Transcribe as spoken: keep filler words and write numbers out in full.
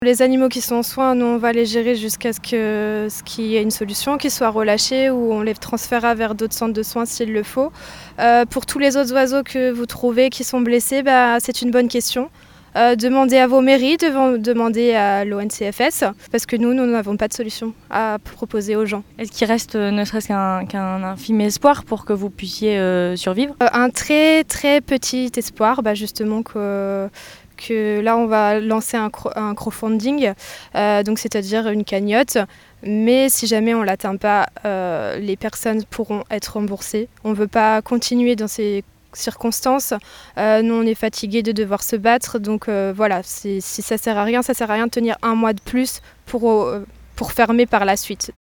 Les animaux qui sont en soins, nous on va les gérer jusqu'à ce que ce qu'il y ait une solution, qu'ils soient relâchés ou on les transférera vers d'autres centres de soins s'il le faut. Euh, pour tous les autres oiseaux que vous trouvez qui sont blessés, bah, c'est une bonne question. Euh, demandez à vos mairies, devant, demandez à l'O N C F S, parce que nous, nous n'avons pas de solution à proposer aux gens. Est-ce qu'il reste euh, ne serait-ce qu'un, qu'un infime espoir pour que vous puissiez euh, survivre ? Euh, un très très petit espoir, bah, justement que... que là on va lancer un, cro- un crowdfunding, euh, donc c'est-à-dire une cagnotte, mais si jamais on ne l'atteint pas, euh, les personnes pourront être remboursées. On ne veut pas continuer dans ces circonstances, euh, nous on est fatigués de devoir se battre, donc euh, voilà, c'est, si ça ne sert à rien, ça ne sert à rien de tenir un mois de plus pour, euh, pour fermer par la suite.